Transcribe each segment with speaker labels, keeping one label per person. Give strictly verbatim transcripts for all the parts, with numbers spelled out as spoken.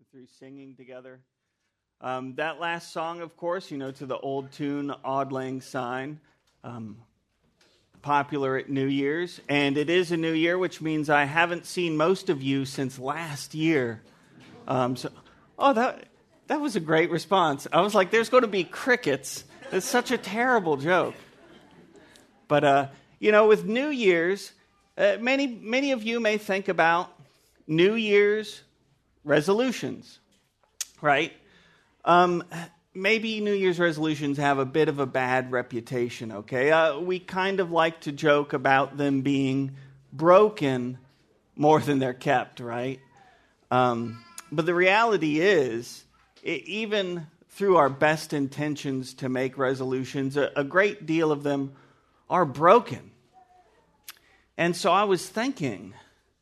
Speaker 1: through singing together. Um, that last song, of course, you know, to the old tune, Auld Lang Syne, um, popular at New Year's. And it is a new year, which means I haven't seen most of you since last year. Um, so, oh, that that was a great response. I was like, there's going to be crickets. It's such a terrible joke. But, uh, you know, with New Year's, uh, many, many of you may think about New Year's resolutions, right? Um, maybe New Year's resolutions have a bit of a bad reputation, okay? Uh, we kind of like to joke about them being broken more than they're kept, right? Um, but the reality is, it, even through our best intentions to make resolutions, a, a great deal of them are broken. And so I was thinking,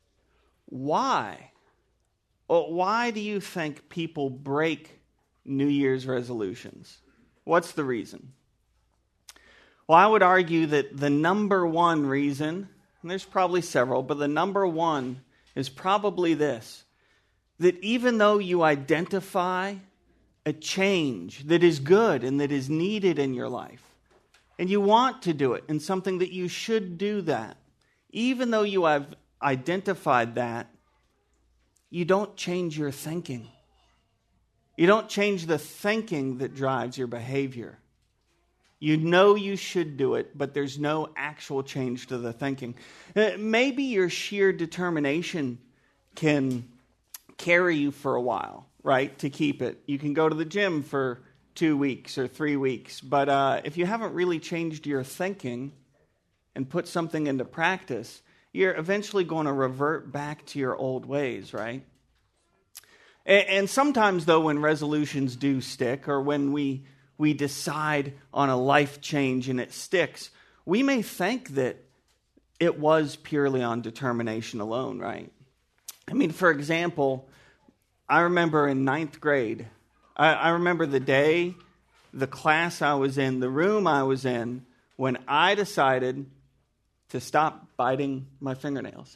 Speaker 1: why? Well, why do you think people break New Year's resolutions? What's the reason? Well, I would argue that the number one reason, and there's probably several, but the number one is probably this, that even though you identify a change that is good and that is needed in your life, and you want to do it, and something that you should do that, even though you have identified that, you don't change your thinking. You don't change the thinking that drives your behavior. You know you should do it, but there's no actual change to the thinking. Uh, maybe your sheer determination can carry you for a while, right, to keep it. You can go to the gym for two weeks or three weeks, but uh, if you haven't really changed your thinking and put something into practice, you're eventually going to revert back to your old ways, right? And, and sometimes, though, when resolutions do stick, or when we we decide on a life change and it sticks, we may think that it was purely on determination alone, right? I mean, for example, I remember in ninth grade, I, I remember the day, the class I was in, the room I was in, when I decided to stop biting my fingernails.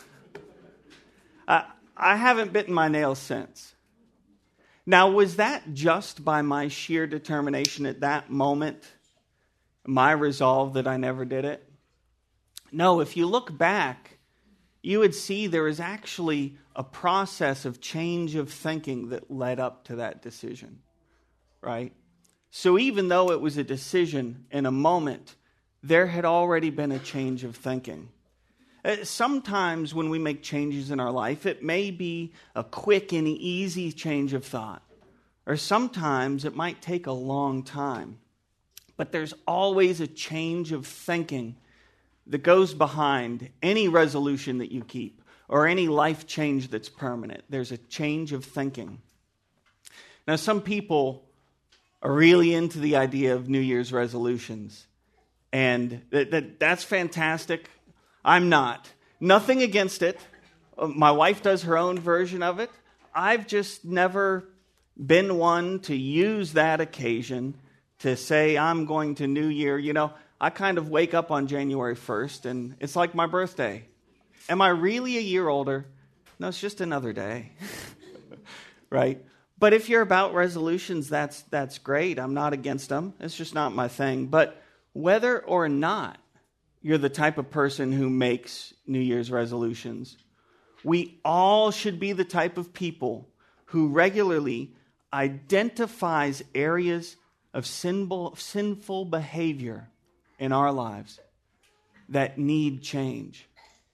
Speaker 1: I, I haven't bitten my nails since. Now, was that just by my sheer determination at that moment, my resolve that I never did it? No, if you look back, you would see there is actually a process of change of thinking that led up to that decision, right? So even though it was a decision in a moment, there had already been a change of thinking. Sometimes when we make changes in our life, it may be a quick and easy change of thought. Or sometimes it might take a long time. But there's always a change of thinking that goes behind any resolution that you keep or any life change that's permanent. There's a change of thinking. Now, some people are really into the idea of New Year's resolutions. And that, that, that's fantastic. I'm not. Nothing against it. My wife does her own version of it. I've just never been one to use that occasion to say I'm going to New Year. You know, I kind of wake up on January first and it's like my birthday. Am I really a year older? No, it's just another day. Right? But if you're about resolutions, that's that's great. I'm not against them. It's just not my thing. But whether or not you're the type of person who makes New Year's resolutions, we all should be the type of people who regularly identifies areas of sinful, sinful behavior in our lives that need change.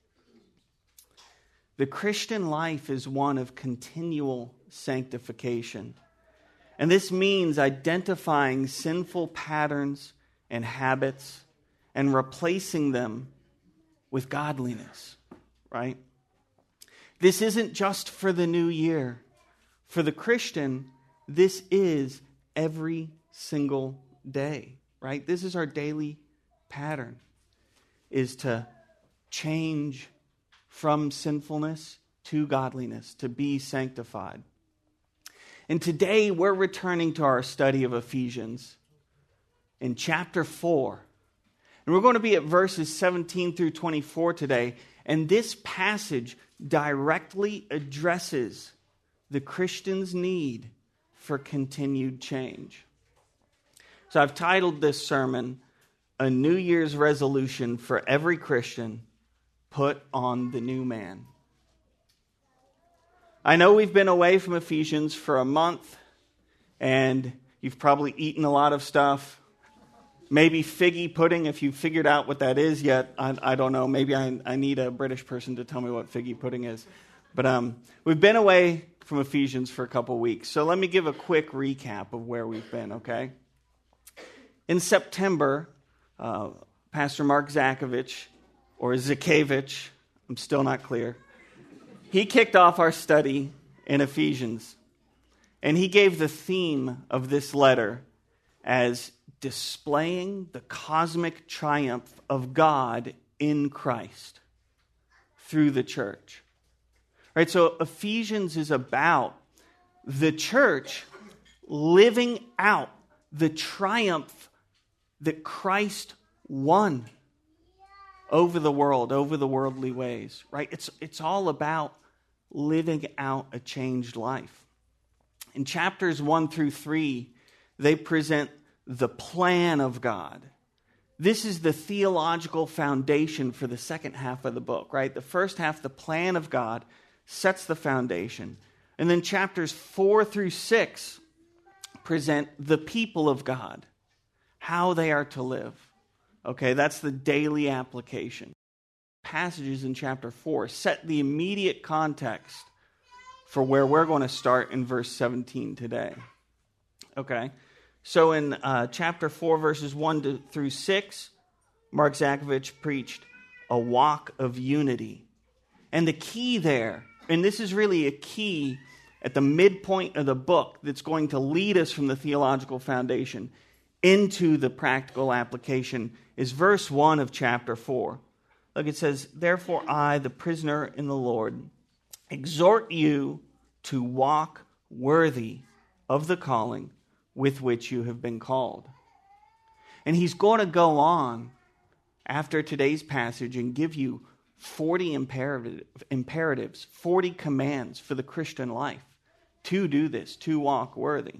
Speaker 1: The Christian life is one of continual sanctification. And this means identifying sinful patterns and habits and replacing them with godliness, right? This isn't just for the new year. For the Christian, this is every single day, right? This is our daily pattern, is to change from sinfulness to godliness, to be sanctified. And today we're returning to our study of Ephesians in chapter four. And we're going to be at verses seventeen through twenty-four today. And this passage directly addresses the Christian's need for continued change. So I've titled this sermon, A New Year's Resolution for Every Christian, Put on the New Man. I know we've been away from Ephesians for a month, and you've probably eaten a lot of stuff. Maybe figgy pudding, if you've figured out what that is yet. I, I don't know. Maybe I, I need a British person to tell me what figgy pudding is. But um, we've been away from Ephesians for a couple weeks. So let me give a quick recap of where we've been, okay? In September, uh, Pastor Mark Zakovich, or Zakevich, I'm still not clear, he kicked off our study in Ephesians. And he gave the theme of this letter as displaying the cosmic triumph of God in Christ through the church. Right, so Ephesians is about the church living out the triumph that Christ won over the world, over the worldly ways. Right? It's, it's all about living out a changed life. In chapters one through three, they present the plan of God. This is the theological foundation for the second half of the book, right? The first half, the plan of God, sets the foundation. And then chapters four through six present the people of God, how they are to live. Okay, that's the daily application. Passages in chapter four set the immediate context for where we're going to start in verse seventeen today. Okay, so in uh, chapter four, verses one to, through six, Mark Zakovich preached a walk of unity. And the key there, and this is really a key at the midpoint of the book that's going to lead us from the theological foundation into the practical application, is verse one of chapter four. Look, it says, "Therefore I, the prisoner in the Lord, exhort you to walk worthy of the calling with which you have been called." And he's going to go on after today's passage and give you forty imperative, imperatives, forty commands for the Christian life to do this, to walk worthy.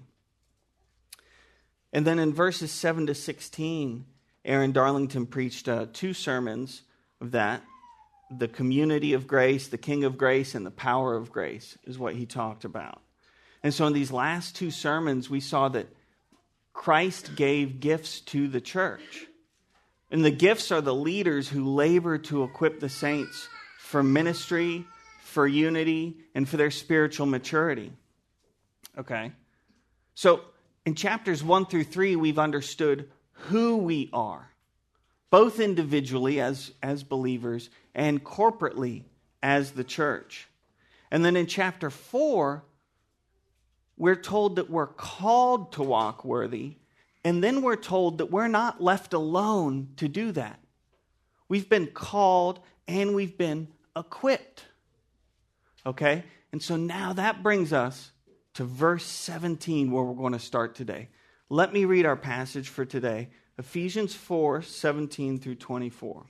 Speaker 1: And then in verses seven to sixteen, Aaron Darlington preached uh, two sermons of that. The community of grace, the king of grace, and the power of grace is what he talked about. And so in these last two sermons, we saw that Christ gave gifts to the church. And the gifts are the leaders who labor to equip the saints for ministry, for unity, and for their spiritual maturity. Okay? So in chapters one through three, we've understood who we are, both individually as, as believers and corporately as the church. And then in chapter four, we're told that we're called to walk worthy, and then we're told that we're not left alone to do that. We've been called and we've been equipped. Okay? And so now that brings us to verse seventeen, where we're going to start today. Let me read our passage for today, Ephesians four, seventeen through twenty-four.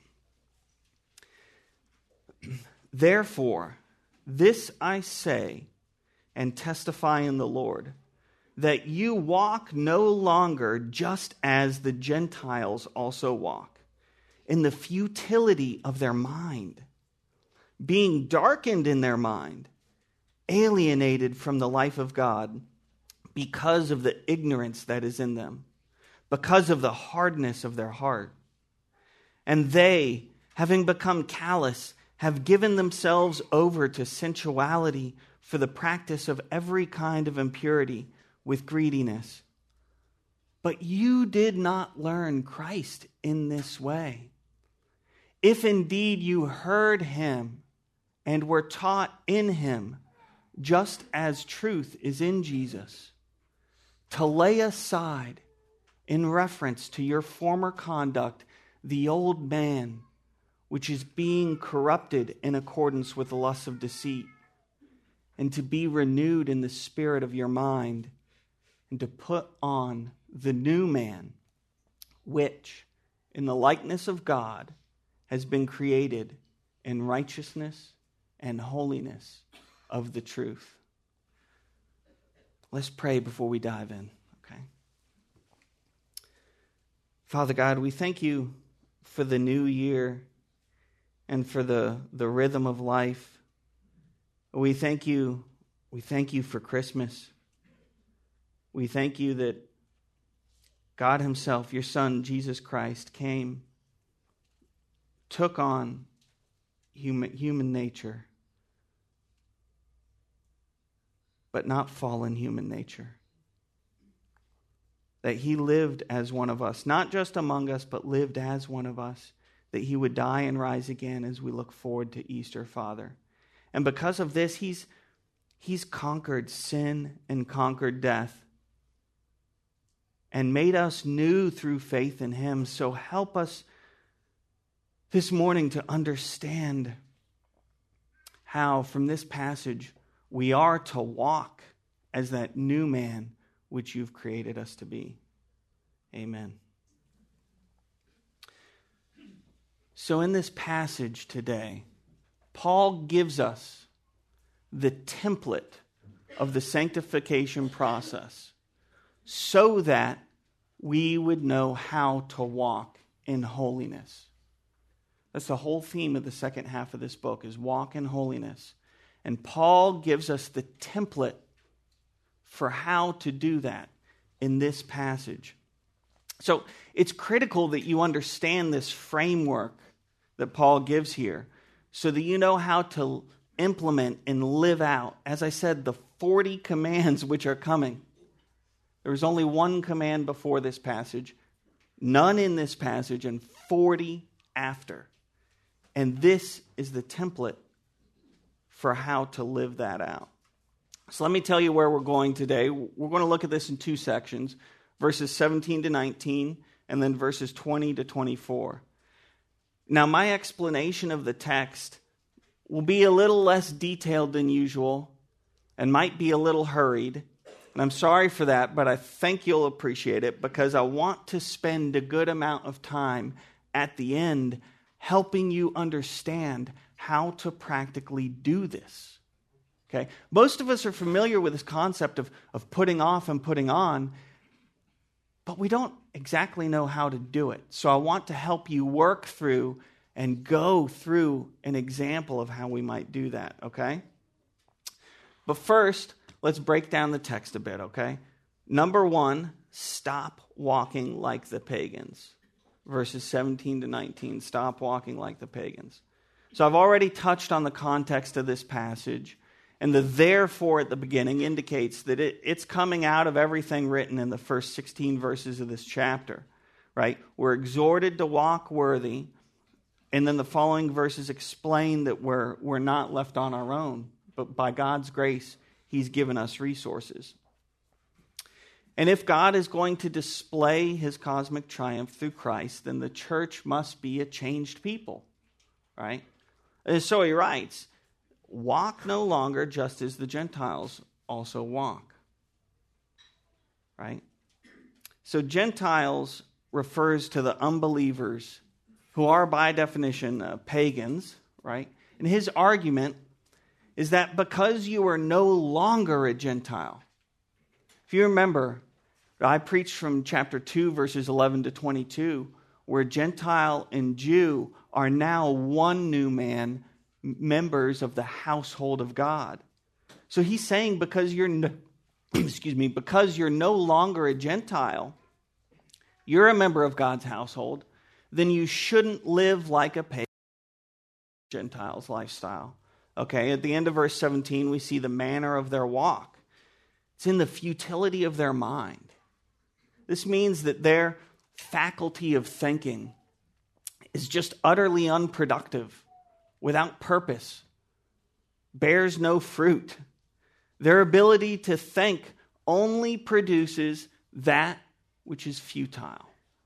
Speaker 1: "Therefore, this I say and testify in the Lord, that you walk no longer just as the Gentiles also walk, in the futility of their mind, being darkened in their mind, alienated from the life of God because of the ignorance that is in them, because of the hardness of their heart. And they, having become callous, have given themselves over to sensuality for the practice of every kind of impurity with greediness. But you did not learn Christ in this way. If indeed you heard him and were taught in him, just as truth is in Jesus, to lay aside, in reference to your former conduct, the old man, which is being corrupted in accordance with the lusts of deceit, and to be renewed in the spirit of your mind, and to put on the new man, which, in the likeness of God, has been created in righteousness and holiness of the truth." Let's pray before we dive in, okay? Father God, we thank you for the new year and for the, the rhythm of life. We thank you, we thank you for Christmas. We thank you that God himself, your Son, Jesus Christ, came, took on human, human nature, but not fallen human nature. That he lived as one of us, not just among us, but lived as one of us. That he would die and rise again as we look forward to Easter, Father. And because of this, he's, he's conquered sin and conquered death and made us new through faith in him. So help us this morning to understand how, from this passage, we are to walk as that new man which you've created us to be. Amen. So in this passage today, Paul gives us the template of the sanctification process so that we would know how to walk in holiness. That's the whole theme of the second half of this book, is walk in holiness. And Paul gives us the template for how to do that in this passage. So it's critical that you understand this framework that Paul gives here so that you know how to implement and live out, as I said, the forty commands which are coming. There was only one command before this passage, none in this passage, and forty after. And this is the template for how to live that out. So let me tell you where we're going today. We're going to look at this in two sections, verses seventeen to nineteen, and then verses twenty to twenty-four. Now, my explanation of the text will be a little less detailed than usual and might be a little hurried. And I'm sorry for that, but I think you'll appreciate it because I want to spend a good amount of time at the end helping you understand how to practically do this. Okay? Most of us are familiar with this concept of, of putting off and putting on, but we don't exactly know how to do it. So I want to help you work through and go through an example of how we might do that, okay? But first, let's break down the text a bit, okay? Number one, stop walking like the pagans. Verses seventeen to nineteen, stop walking like the pagans. So I've already touched on the context of this passage, and the therefore at the beginning indicates that it, it's coming out of everything written in the first sixteen verses of this chapter, right? We're exhorted to walk worthy, and then the following verses explain that we're, we're not left on our own, but by God's grace, he's given us resources. And if God is going to display his cosmic triumph through Christ, then the church must be a changed people, right? And so he writes, walk no longer just as the Gentiles also walk. Right? So Gentiles refers to the unbelievers who are by definition uh, pagans, right? And his argument is that because you are no longer a Gentile, if you remember, I preached from chapter two, verses eleven to twenty-two, where Gentile and Jew are now one new man, members of the household of God. So he's saying because you're no, excuse me, because you're no longer a Gentile, you're a member of God's household, then you shouldn't live like a pagan Gentile's lifestyle. Okay, at the end of verse seventeen, we see the manner of their walk. It's in the futility of their mind. This means that their faculty of thinking is just utterly unproductive, without purpose, bears no fruit. Their ability to think only produces that which is futile.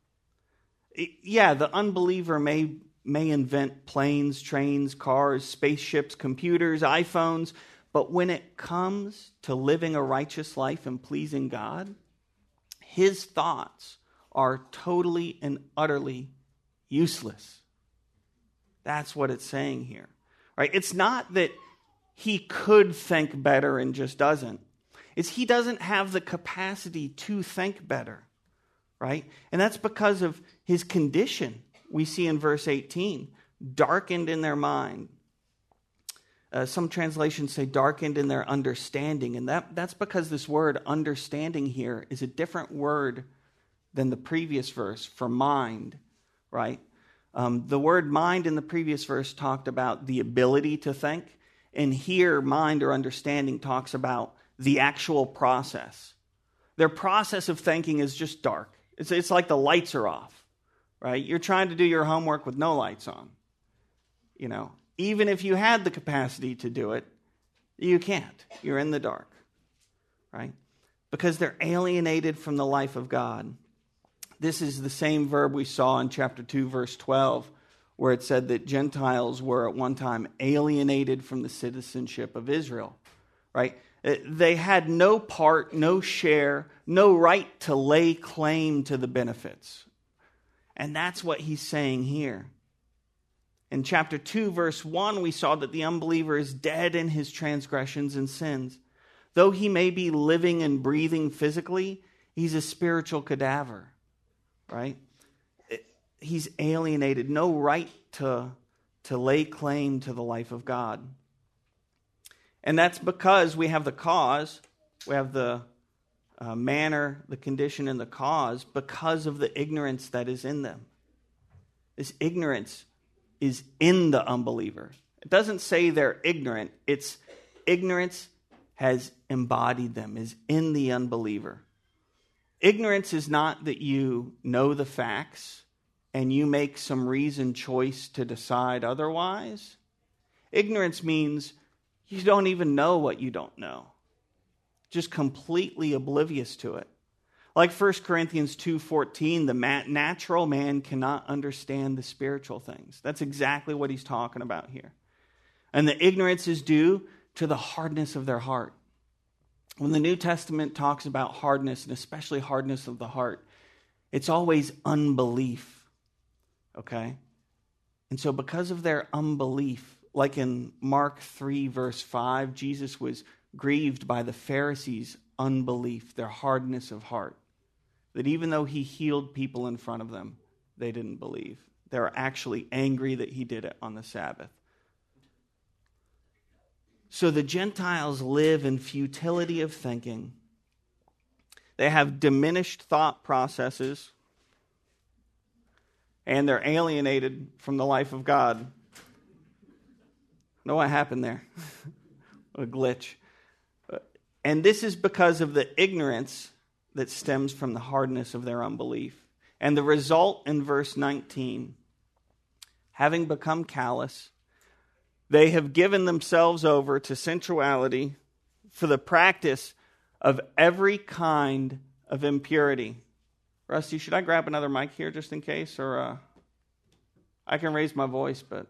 Speaker 1: Yeah, the unbeliever may, may invent planes, trains, cars, spaceships, computers, iPhones, but when it comes to living a righteous life and pleasing God, his thoughts are totally and utterly useless. That's what it's saying here. Right? It's not that he could think better and just doesn't. is he doesn't have the capacity to think better, right? And that's because of his condition. We see in verse eighteen, darkened in their mind. Uh, some translations say darkened in their understanding, and that, that's because this word understanding here is a different word than the previous verse for mind, right? Um, the word mind in the previous verse talked about the ability to think, and here mind or understanding talks about the actual process. Their process of thinking is just dark. It's, it's like the lights are off, right? You're trying to do your homework with no lights on, you know. Even if you had the capacity to do it, you can't. You're in the dark, right? Because they're alienated from the life of God. This is the same verb we saw in chapter two, verse twelve, where it said that Gentiles were at one time alienated from the citizenship of Israel, right? They had no part, no share, no right to lay claim to the benefits. And that's what he's saying here. In chapter two, verse one, we saw that the unbeliever is dead in his transgressions and sins. Though he may be living and breathing physically, he's a spiritual cadaver, right? He's alienated, no right to, to lay claim to the life of God. And that's because we have the cause, we have the uh, manner, the condition, and the cause because of the ignorance that is in them. This ignorance is in the unbeliever. It doesn't say they're ignorant. It's ignorance has embodied them, is in the unbeliever. Ignorance is not that you know the facts and you make some reasoned choice to decide otherwise. Ignorance means you don't even know what you don't know. Just completely oblivious to it. Like First Corinthians two fourteen, the natural man cannot understand the spiritual things. That's exactly what he's talking about here. And the ignorance is due to the hardness of their heart. When the New Testament talks about hardness, and especially hardness of the heart, it's always unbelief, okay? And so because of their unbelief, like in Mark three, verse five, Jesus was grieved by the Pharisees' unbelief, their hardness of heart. That even though he healed people in front of them, they didn't believe. They were actually angry that he did it on the Sabbath. So the Gentiles live in futility of thinking. They have diminished thought processes, and they're alienated from the life of God. Know what happened there? A glitch. And this is because of the ignorance that stems from the hardness of their unbelief. And the result in verse nineteen, having become callous, they have given themselves over to sensuality for the practice of every kind of impurity. Rusty, should I grab another mic here just in case? Or uh, I can raise my voice, but...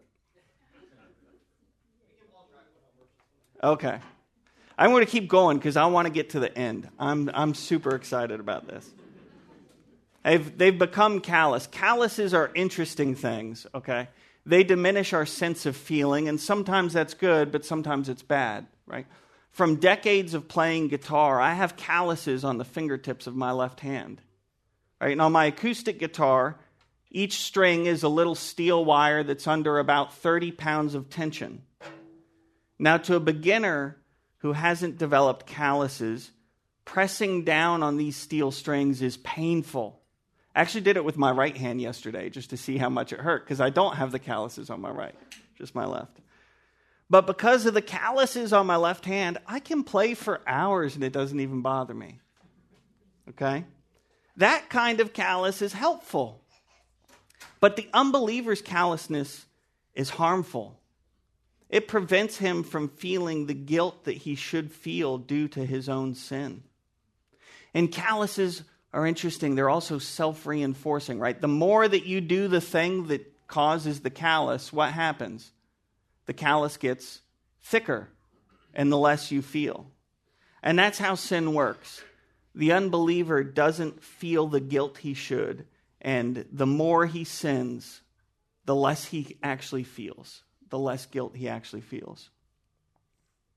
Speaker 1: Okay. I'm going to keep going because I want to get to the end. I'm I'm super excited about this. They've, they've become callous. Calluses are interesting things, okay? They diminish our sense of feeling, and sometimes that's good, but sometimes it's bad, right? From decades of playing guitar, I have calluses on the fingertips of my left hand, right? And on my acoustic guitar, each string is a little steel wire that's under about thirty pounds of tension. Now, to a beginner who hasn't developed calluses, pressing down on these steel strings is painful. I actually did it with my right hand yesterday just to see how much it hurt because I don't have the calluses on my right, just my left. But because of the calluses on my left hand, I can play for hours and it doesn't even bother me. Okay? That kind of callus is helpful. But the unbeliever's callousness is harmful. It prevents him from feeling the guilt that he should feel due to his own sin. And calluses are interesting. They're also self-reinforcing, right? The more that you do the thing that causes the callus, what happens? The callus gets thicker, and the less you feel. And that's how sin works. The unbeliever doesn't feel the guilt he should, and the more he sins, the less he actually feels. The less guilt he actually feels.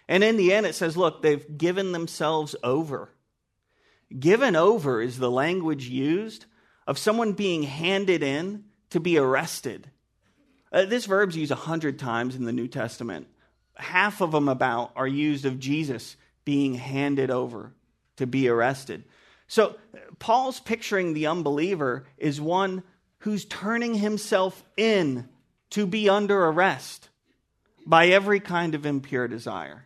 Speaker 1: And in the end, it says, look, they've given themselves over. Given over is the language used of someone being handed in to be arrested. Uh, this verb's used a hundred times in the New Testament. Half of them about are used of Jesus being handed over to be arrested. So Paul's picturing the unbeliever is one who's turning himself in to be under arrest by every kind of impure desire.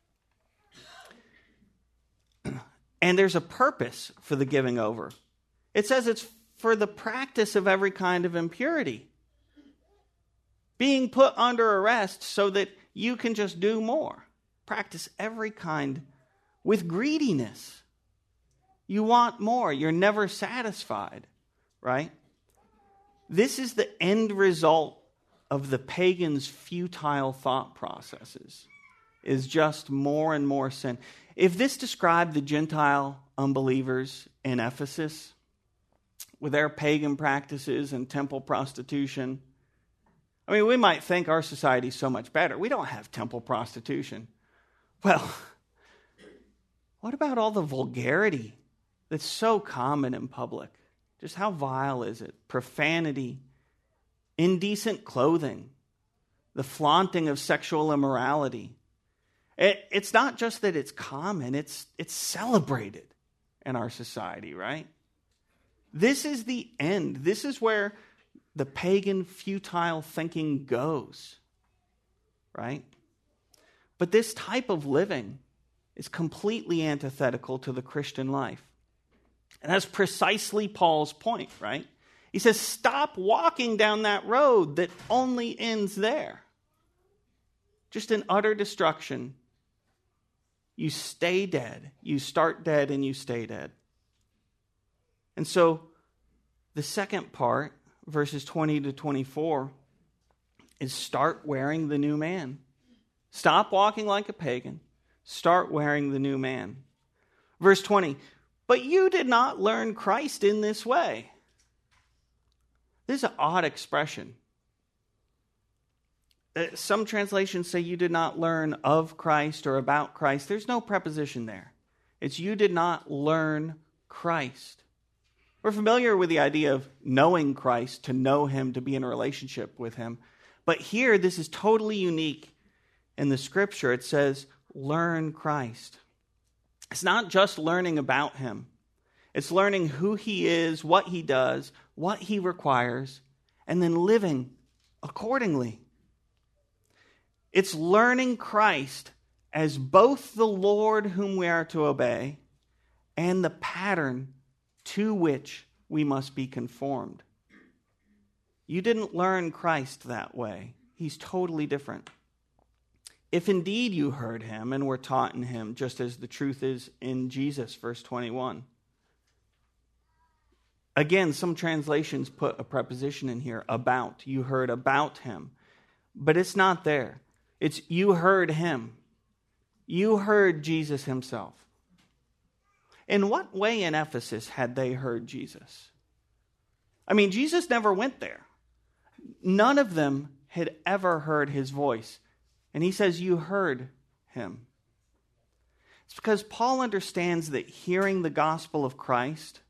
Speaker 1: And there's a purpose for the giving over. It says it's for the practice of every kind of impurity. Being put under arrest so that you can just do more. Practice every kind with greediness. You want more. You're never satisfied, right? This is the end result of the pagan's futile thought processes, is just more and more sin. If this described the Gentile unbelievers in Ephesus with their pagan practices and temple prostitution, I mean, we might think our society is so much better. We don't have temple prostitution. Well, what about all the vulgarity that's so common in public? Just how vile is it? Profanity, indecent clothing, the flaunting of sexual immorality. It, it's not just that it's common, it's, it's celebrated in our society, right? This is the end. This is where the pagan, futile thinking goes, right? But this type of living is completely antithetical to the Christian life. And that's precisely Paul's point, right? He says, stop walking down that road that only ends there. Just in utter destruction. You stay dead. You start dead and you stay dead. And so the second part, verses twenty to twenty-four, is start wearing the new man. Stop walking like a pagan. Start wearing the new man. Verse twenty, but you did not learn Christ in this way. This is an odd expression. Some translations say you did not learn of Christ or about Christ. There's no preposition there. It's you did not learn Christ. We're familiar with the idea of knowing Christ, to know him, to be in a relationship with him. But here, this is totally unique in the scripture. It says, learn Christ. It's not just learning about him. It's learning who he is, what he does, what he requires, and then living accordingly. It's learning Christ as both the Lord whom we are to obey and the pattern to which we must be conformed. You didn't learn Christ that way. He's totally different. If indeed you heard him and were taught in him, just as the truth is in Jesus, verse twenty-one. Again, some translations put a preposition in here, about. You heard about him. But it's not there. It's you heard him. You heard Jesus himself. In what way in Ephesus had they heard Jesus? I mean, Jesus never went there. None of them had ever heard his voice. And he says, you heard him. It's because Paul understands that hearing the gospel of Christ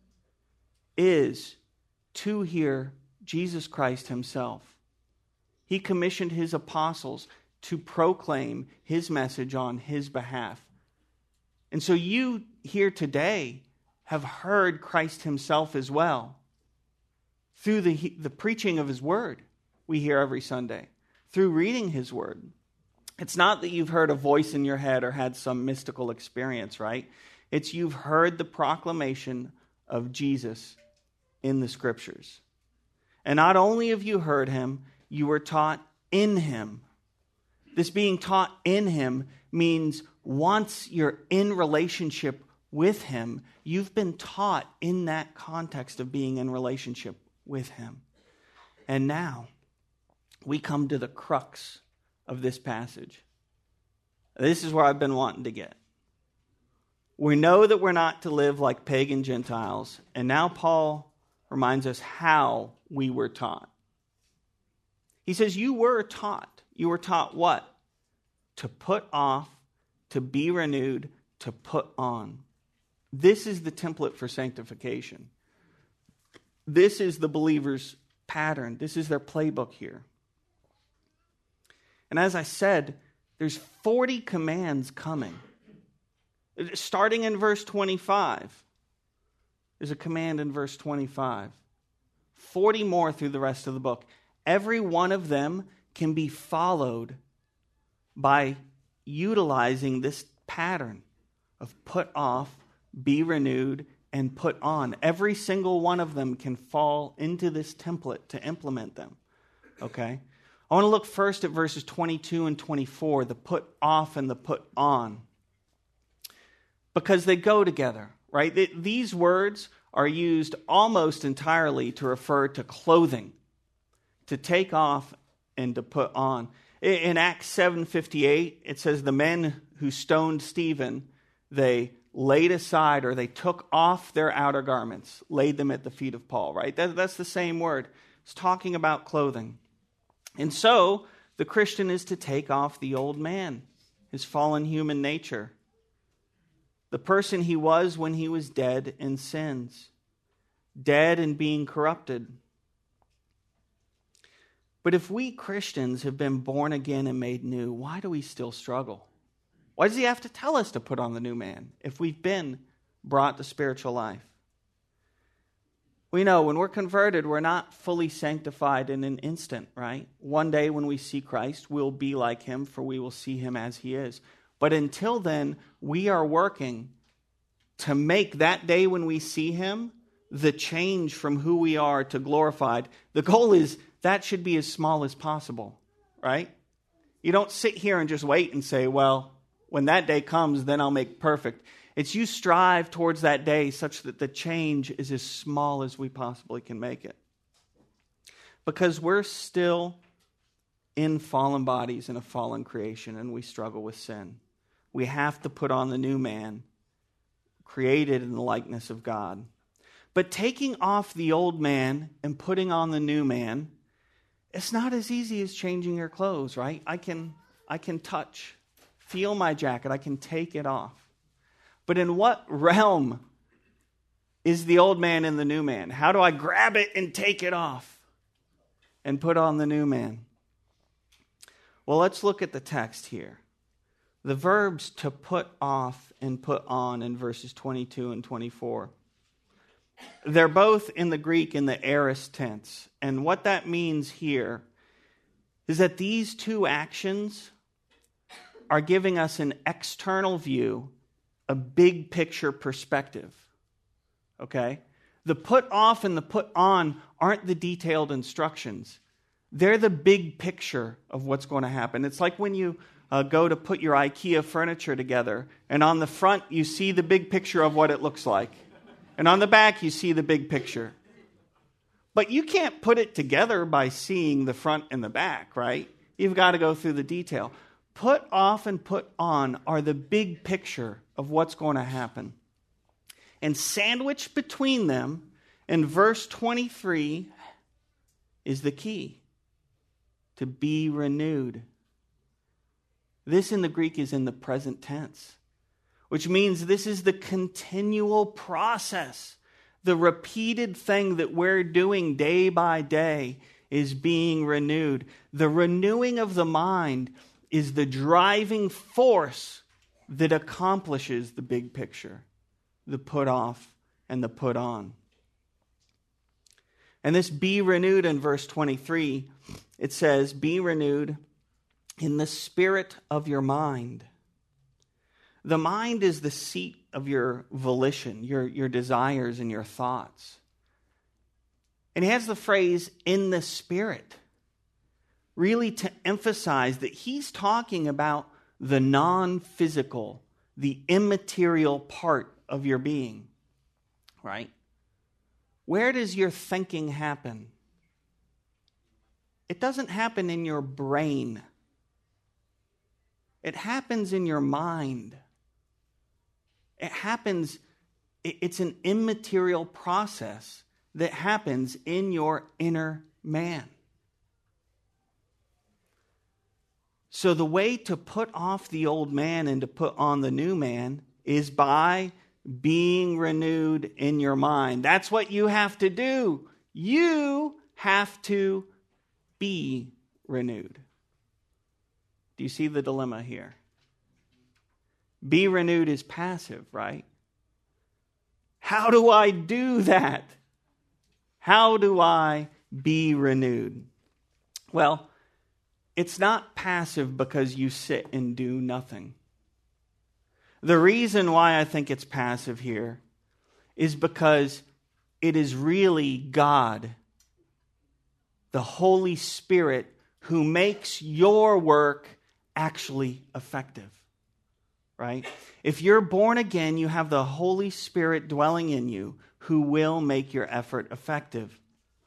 Speaker 1: is to hear Jesus Christ himself. He commissioned his apostles to proclaim his message on his behalf. And so you here today have heard Christ himself as well through the, the preaching of his word we hear every Sunday, through reading his word. It's not that you've heard a voice in your head or had some mystical experience, right? It's you've heard the proclamation of Jesus in the scriptures. And not only have you heard him, you were taught in him. This being taught in him means once you're in relationship with him, you've been taught in that context of being in relationship with him. And now we come to the crux of this passage. This is where I've been wanting to get. We know that we're not to live like pagan Gentiles, and now Paul reminds us how we were taught. He says, you were taught. You were taught what? To put off to be renewed, to put on. This is the template for sanctification. This is the believer's pattern. This is their playbook here. And as I said, there's forty commands coming. Starting in verse twenty-five, there's a command in verse twenty-five. forty more through the rest of the book. Every one of them can be followed by utilizing this pattern of put off, be renewed, and put on. Every single one of them can fall into this template to implement them. Okay? I want to look first at verses twenty-two and twenty-four, the put off and the put on. Because they go together, right? These words are used almost entirely to refer to clothing, to take off and to put on. In Acts seven fifty-eight, it says the men who stoned Stephen, they laid aside or they took off their outer garments, laid them at the feet of Paul, right? That, that's the same word. It's talking about clothing. And so, the Christian is to take off the old man, his fallen human nature, the person he was when he was dead in sins, dead and being corrupted. But if we Christians have been born again and made new, why do we still struggle? Why does he have to tell us to put on the new man if we've been brought to spiritual life? We know when we're converted, we're not fully sanctified in an instant, right? One day when we see Christ, we'll be like him, for we will see him as he is. But until then, we are working to make that day when we see him the change from who we are to glorified. The goal is that should be as small as possible, right? You don't sit here and just wait and say, well, when that day comes, then I'll make perfect. It's you strive towards that day such that the change is as small as we possibly can make it. Because we're still in fallen bodies in a fallen creation and we struggle with sin. We have to put on the new man, created in the likeness of God. But taking off the old man and putting on the new man, it's not as easy as changing your clothes, right? I can, I can touch, feel my jacket, I can take it off. But in what realm is the old man and the new man? How do I grab it and take it off and put on the new man? Well, let's look at the text here. The verbs to put off and put on in verses twenty-two and twenty-four. They're both in the Greek in the aorist tense. And what that means here is that these two actions are giving us an external view, a big picture perspective. Okay? The put off and the put on aren't the detailed instructions. They're the big picture of what's going to happen. It's like when you uh, go to put your IKEA furniture together, and on the front you see the big picture of what it looks like. And on the back you see the big picture. But you can't put it together by seeing the front and the back, right? You've got to go through the detail. Put off and put on are the big picture of what's going to happen. And sandwiched between them in verse twenty-three is the key. To be renewed. This in the Greek is in the present tense, which means this is the continual process. The repeated thing that we're doing day by day is being renewed. The renewing of the mind is the driving force that accomplishes the big picture, the put off and the put on. And this be renewed in verse twenty-three, it says, be renewed in the spirit of your mind. The mind is the seat of your volition, your, your desires and your thoughts. And he has the phrase, in the spirit, really to emphasize that he's talking about the non-physical, the immaterial part of your being, right? Where does your thinking happen? It doesn't happen in your brain. It happens in your mind. It happens, it's an immaterial process that happens in your inner man. So the way to put off the old man and to put on the new man is by being renewed in your mind. That's what you have to do. You have to be renewed. Do you see the dilemma here? Be renewed is passive, right? How do I do that? How do I be renewed? Well, it's not passive because you sit and do nothing. The reason why I think it's passive here is because it is really God, the Holy Spirit, who makes your work actually effective, right? If you're born again, you have the Holy Spirit dwelling in you who will make your effort effective.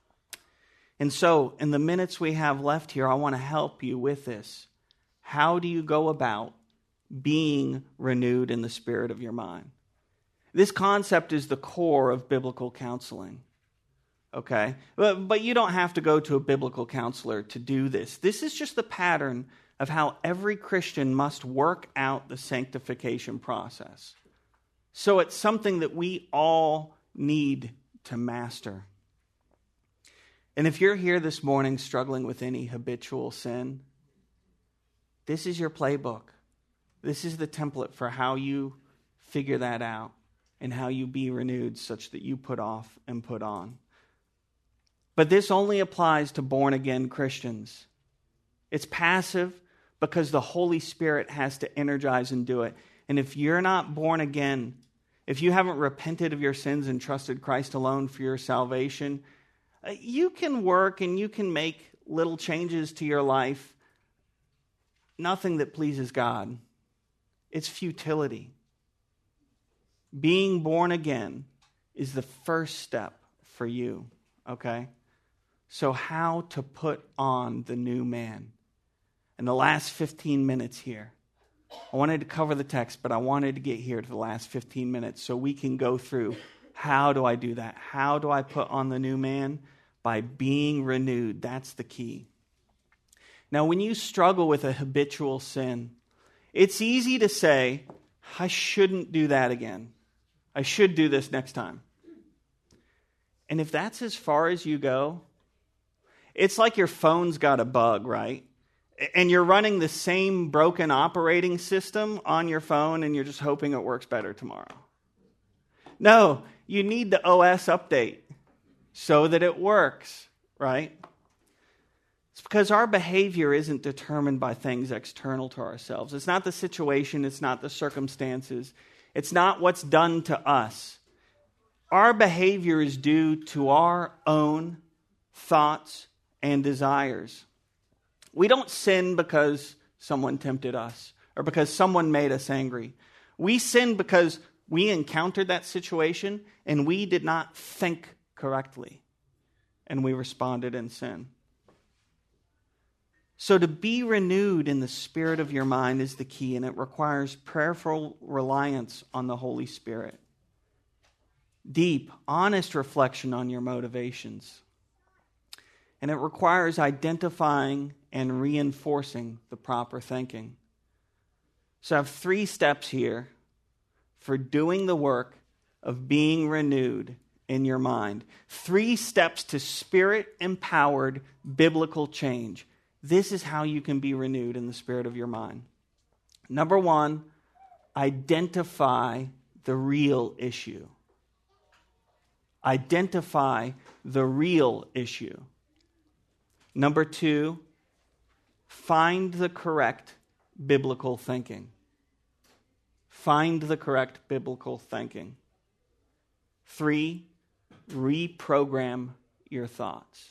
Speaker 1: And so, in the minutes we have left here, I want to help you with this. How do you go about being renewed in the spirit of your mind? This concept is the core of biblical counseling. Okay? But, but you don't have to go to a biblical counselor to do this. This is just the pattern of how every Christian must work out the sanctification process. So it's something that we all need to master. And if you're here this morning struggling with any habitual sin, this is your playbook. This is the template for how you figure that out and how you be renewed such that you put off and put on. But this only applies to born-again Christians. It's passive because the Holy Spirit has to energize and do it. And if you're not born again, if you haven't repented of your sins and trusted Christ alone for your salvation, you can work and you can make little changes to your life. Nothing that pleases God. It's futility. Being born again is the first step for you, okay? So how to put on the new man? In the last fifteen minutes here, I wanted to cover the text, but I wanted to get here to the last fifteen minutes so we can go through, how do I do that? How do I put on the new man? By being renewed. That's the key. Now, when you struggle with a habitual sin, it's easy to say, I shouldn't do that again. I should do this next time. And if that's as far as you go, it's like your phone's got a bug, right? And you're running the same broken operating system on your phone and you're just hoping it works better tomorrow. No, you need the O S update so that it works, right? It's because our behavior isn't determined by things external to ourselves. It's not the situation, it's not the circumstances, it's not what's done to us. Our behavior is due to our own thoughts and desires. We don't sin because someone tempted us or because someone made us angry. We sin because we encountered that situation and we did not think correctly, and we responded in sin. So to be renewed in the spirit of your mind is the key, and it requires prayerful reliance on the Holy Spirit. Deep, honest reflection on your motivations. And it requires identifying and reinforcing the proper thinking. So I have three steps here for doing the work of being renewed in your mind. Three steps to spirit-empowered biblical change. This is how you can be renewed in the spirit of your mind. Number one, identify the real issue. Identify the real issue. Number two, find the correct biblical thinking. Find the correct biblical thinking. Three, reprogram your thoughts.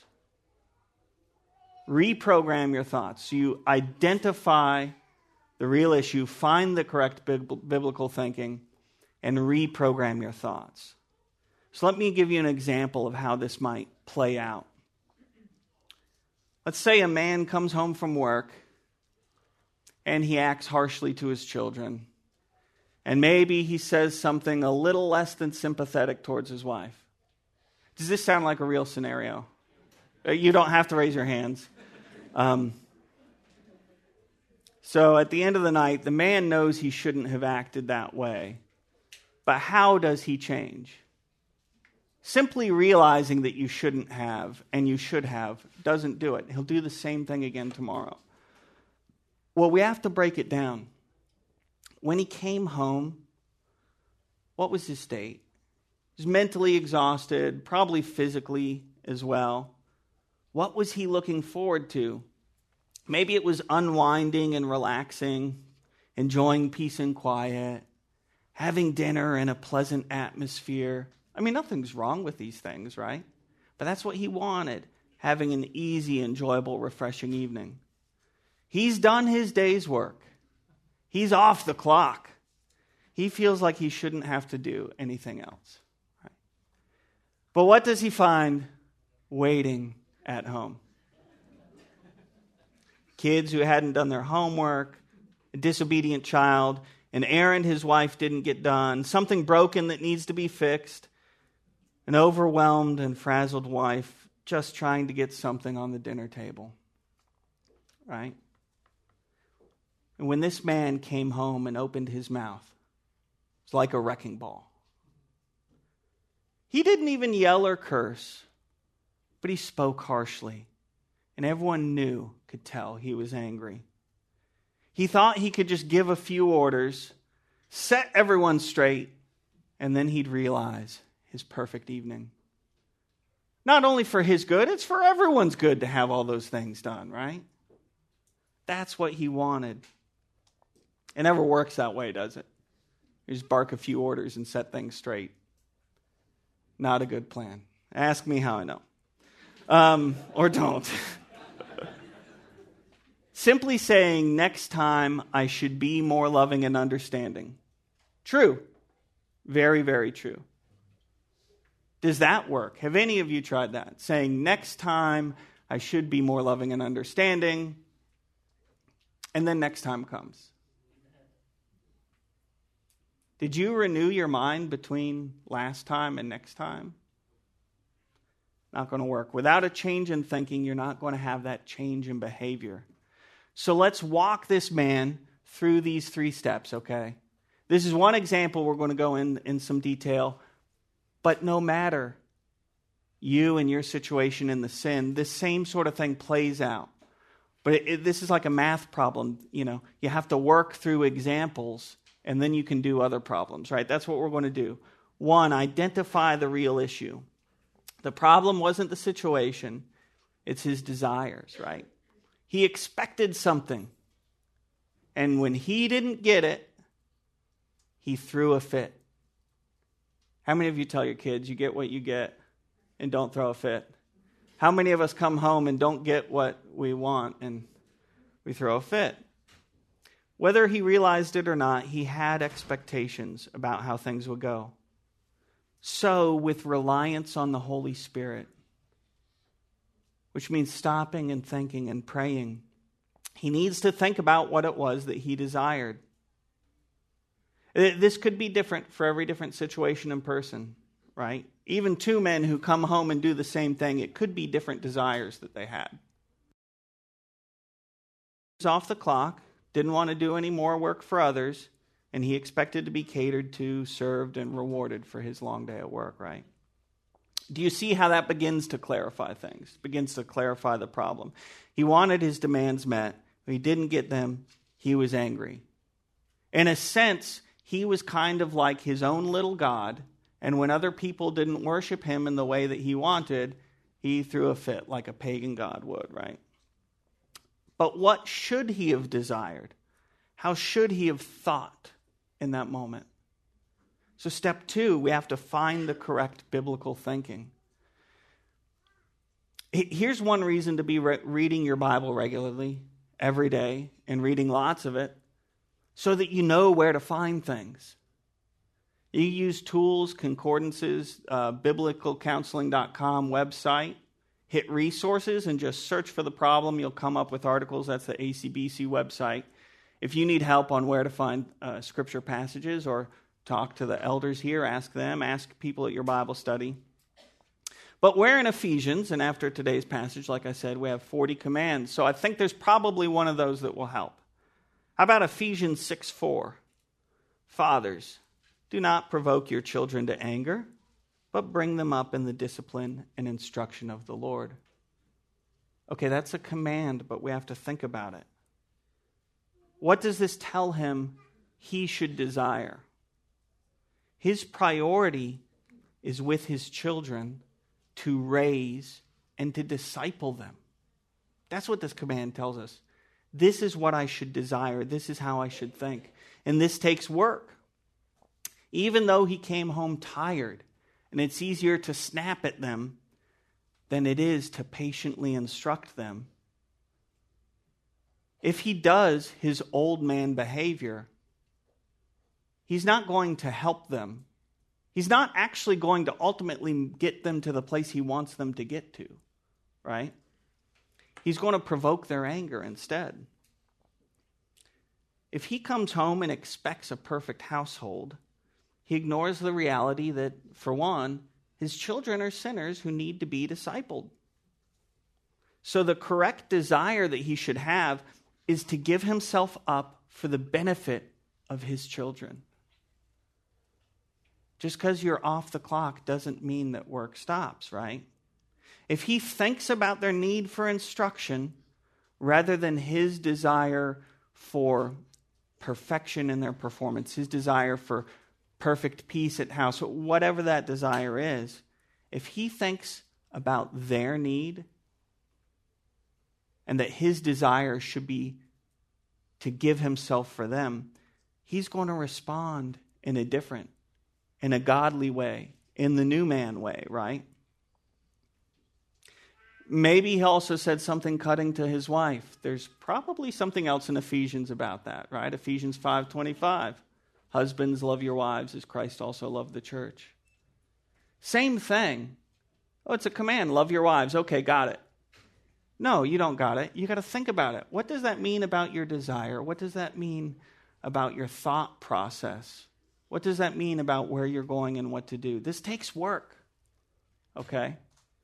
Speaker 1: Reprogram your thoughts. So you identify the real issue, find the correct biblical thinking, and reprogram your thoughts. So let me give you an example of how this might play out. Let's say a man comes home from work and he acts harshly to his children. And maybe he says something a little less than sympathetic towards his wife. Does this sound like a real scenario? You don't have to raise your hands. Um, So at the end of the night, the man knows he shouldn't have acted that way. But how does he change? Simply realizing that you shouldn't have and you should have doesn't do it. He'll do the same thing again tomorrow. Well, we have to break it down. When he came home, what was his state? He was mentally exhausted, probably physically as well. What was he looking forward to? Maybe it was unwinding and relaxing, enjoying peace and quiet, having dinner in a pleasant atmosphere. I mean, nothing's wrong with these things, right? But that's what he wanted, having an easy, enjoyable, refreshing evening. He's done his day's work. He's off the clock. He feels like he shouldn't have to do anything else. Right? But what does he find waiting at home? Kids who hadn't done their homework, a disobedient child, an errand his wife didn't get done, something broken that needs to be fixed, an overwhelmed and frazzled wife just trying to get something on the dinner table. Right? And when this man came home and opened his mouth, it's like a wrecking ball. He didn't even yell or curse, but he spoke harshly, and everyone knew, could tell he was angry. He thought he could just give a few orders, set everyone straight, and then he'd realize his perfect evening. Not only for his good, it's for everyone's good to have all those things done, right? That's what he wanted. It never works that way, does it? You just bark a few orders and set things straight. Not a good plan. Ask me how I know. Um, or don't. Simply saying, next time I should be more loving and understanding. True. Very, very true. Does that work? Have any of you tried that? Saying, next time I should be more loving and understanding, and then next time comes. Did you renew your mind between last time and next time? Not going to work. Without a change in thinking, you're not going to have that change in behavior. So let's walk this man through these three steps, okay? This is one example. We're going to go in, in some detail. But no matter you and your situation in the sin, this same sort of thing plays out. But it, it, this is like a math problem. You know, you have to work through examples, and then you can do other problems, right? That's what we're going to do. One, identify the real issue. The problem wasn't the situation. It's his desires, right? He expected something. And when he didn't get it, he threw a fit. How many of you tell your kids you get what you get and don't throw a fit? How many of us come home and don't get what we want and we throw a fit? Whether he realized it or not, he had expectations about how things would go. So, with reliance on the Holy Spirit, which means stopping and thinking and praying, he needs to think about what it was that he desired. This could be different for every different situation and person, right? Even two men who come home and do the same thing, it could be different desires that they had. He was off the clock, didn't want to do any more work for others, and he expected to be catered to, served, and rewarded for his long day at work, right? Do you see how that begins to clarify things, begins to clarify the problem? He wanted his demands met. He didn't get them. He was angry. In a sense, he was kind of like his own little God, and when other people didn't worship him in the way that he wanted, he threw a fit like a pagan god would, right? But what should he have desired? How should he have thought in that moment? So step two, we have to find the correct biblical thinking. Here's one reason to be re- reading your Bible regularly, every day, and reading lots of it, so that you know where to find things. You use tools, concordances, uh, biblical counseling dot com website, hit resources and just search for the problem. You'll come up with articles. That's the A C B C website. If you need help on where to find uh, scripture passages, or talk to the elders here, ask them, ask people at your Bible study. But we're in Ephesians, and after today's passage, like I said, we have forty commands. So I think there's probably one of those that will help. How about Ephesians six four? Fathers, do not provoke your children to anger, but bring them up in the discipline and instruction of the Lord. Okay, that's a command, but we have to think about it. What does this tell him he should desire? His priority is with his children to raise and to disciple them. That's what this command tells us. This is what I should desire. This is how I should think. And this takes work. Even though he came home tired, and it's easier to snap at them than it is to patiently instruct them. If he does his old man behavior, he's not going to help them. He's not actually going to ultimately get them to the place he wants them to get to, right? He's going to provoke their anger instead. If he comes home and expects a perfect household, he ignores the reality that, for one, his children are sinners who need to be discipled. So the correct desire that he should have is to give himself up for the benefit of his children. Just because you're off the clock doesn't mean that work stops, right? If he thinks about their need for instruction rather than his desire for perfection in their performance, his desire for perfect peace at house, whatever that desire is, if he thinks about their need and that his desire should be to give himself for them, he's going to respond in a different, in a godly way, in the new man way, right? Maybe he also said something cutting to his wife. There's probably something else in Ephesians about that, right? Ephesians five twenty-five. Husbands, love your wives as Christ also loved the church. Same thing. Oh, it's a command. Love your wives. Okay, got it. No, you don't got it. You got to think about it. What does that mean about your desire? What does that mean about your thought process? What does that mean about where you're going and what to do? This takes work. Okay?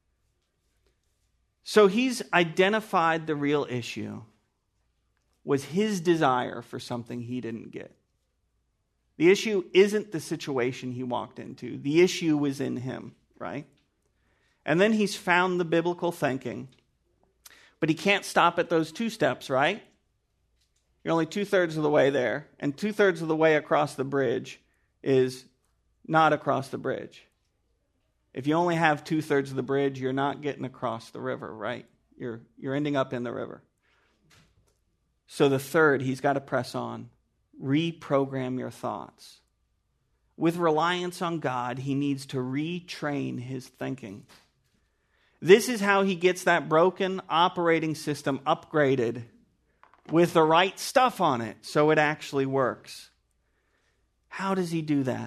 Speaker 1: So he's identified the real issue was his desire for something he didn't get. The issue isn't the situation he walked into. The issue was in him, right? And then he's found the biblical thinking. But he can't stop at those two steps, right? You're only two-thirds of the way there. And two-thirds of the way across the bridge is not across the bridge. If you only have two-thirds of the bridge, you're not getting across the river, right? You're, you're ending up in the river. So the third, he's got to press on. Reprogram your thoughts. With reliance on God, he needs to retrain his thinking. This is how he gets that broken operating system upgraded with the right stuff on it so it actually works. How does he do that?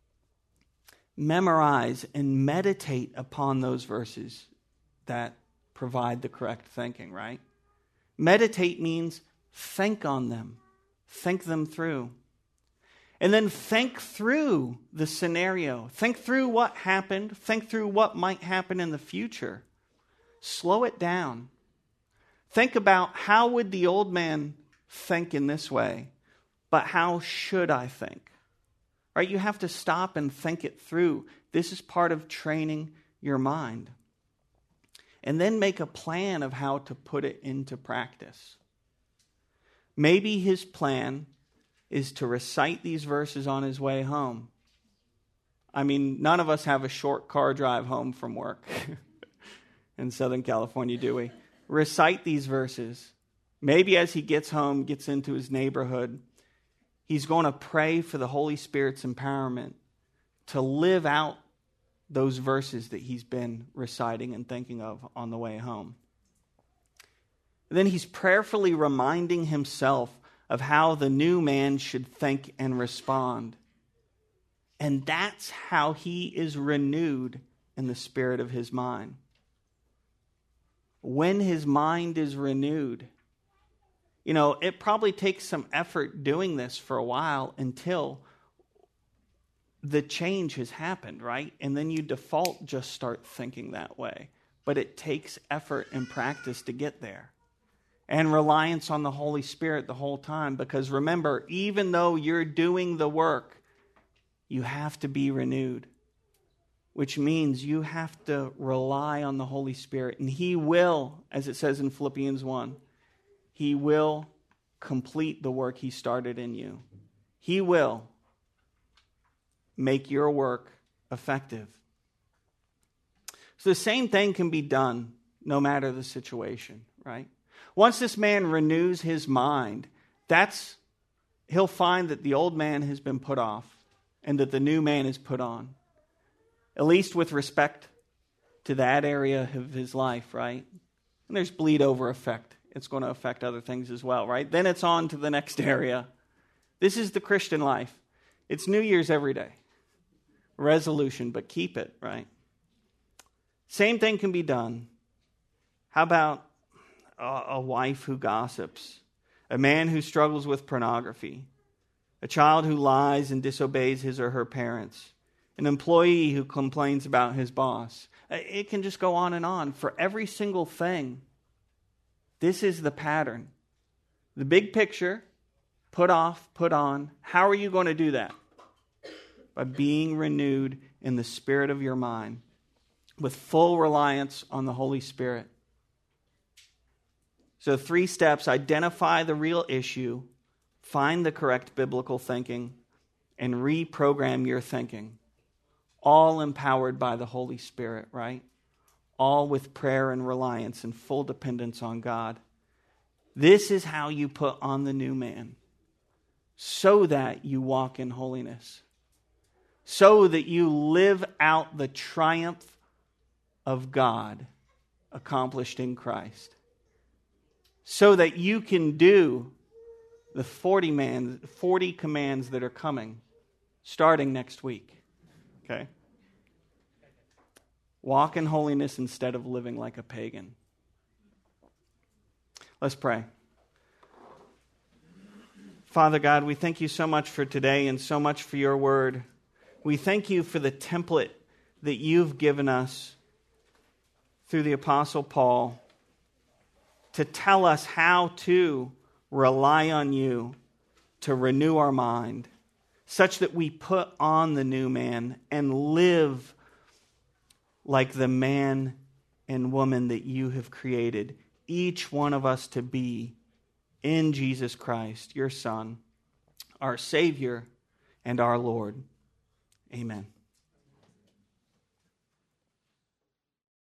Speaker 1: Memorize and meditate upon those verses that provide the correct thinking, right? Meditate means think on them. Think them through. And then think through the scenario. Think through what happened. Think through what might happen in the future. Slow it down. Think about how would the old man think in this way, but how should I think? Right? You have to stop and think it through. This is part of training your mind. And then make a plan of how to put it into practice. Maybe his plan is to recite these verses on his way home. I mean, none of us have a short car drive home from work in Southern California, do we? Recite these verses. Maybe as he gets home, gets into his neighborhood, he's going to pray for the Holy Spirit's empowerment to live out those verses that he's been reciting and thinking of on the way home. And then he's prayerfully reminding himself of how the new man should think and respond. And that's how he is renewed in the spirit of his mind. When his mind is renewed, you know, it probably takes some effort doing this for a while until the change has happened, right? And then you default just start thinking that way. But it takes effort and practice to get there. and reliance on the Holy Spirit the whole time. Because remember, even though you're doing the work, you have to be renewed, which means you have to rely on the Holy Spirit. And He will, as it says in Philippians one, He will complete the work He started in you. He will make your work effective. So the same thing can be done no matter the situation, right? Once this man renews his mind, that's he'll find that the old man has been put off and that the new man is put on. At least with respect to that area of his life, right? And there's bleed over effect. It's going to affect other things as well, right? Then it's on to the next area. This is the Christian life. It's New Year's every day. Resolution, but keep it, right? Same thing can be done. How about a, a wife who gossips? A man who struggles with pornography? A child who lies and disobeys his or her parents? An employee who complains about his boss? It can just go on and on. For every single thing, this is the pattern. The big picture, put off, put on. How are you going to do that? By being renewed in the spirit of your mind, with full reliance on the Holy Spirit. So three steps: identify the real issue, find the correct biblical thinking, and reprogram your thinking. All empowered by the Holy Spirit, right? All with prayer and reliance and full dependence on God. This is how you put on the new man, so that you walk in holiness, so that you live out the triumph of God accomplished in Christ, so that you can do the forty, man, forty commands that are coming starting next week. Okay? Walk in holiness instead of living like a pagan. Let's pray. Father God, we thank you so much for today and so much for your word. We thank you for the template that you've given us through the Apostle Paul to tell us how to rely on you to renew our mind, such that we put on the new man and live like the man and woman that you have created each one of us to be in Jesus Christ, your Son, our Savior and our Lord. Amen.